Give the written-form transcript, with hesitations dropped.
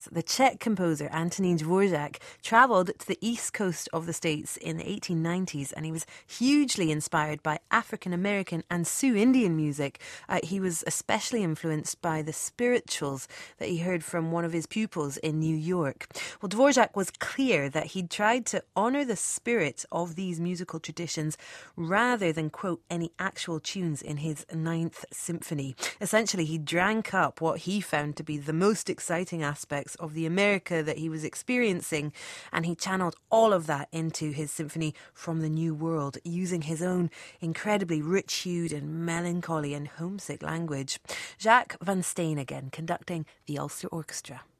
The Czech composer Antonín Dvořák travelled to the east coast of the States in the 1890s, and he was hugely inspired by African American and Sioux Indian music. He was especially influenced by the spirituals that he heard from one of his pupils in New York. Well, Dvořák was clear that he'd tried to honour the spirit of these musical traditions rather than quote any actual tunes in his Ninth Symphony. Essentially, he drank up what he found to be the most exciting aspects of the America that he was experiencing, and he channeled all of that into his symphony from the New World, using his own incredibly rich-hued and melancholy and homesick language. Jacques Van Steen again, conducting the Ulster Orchestra.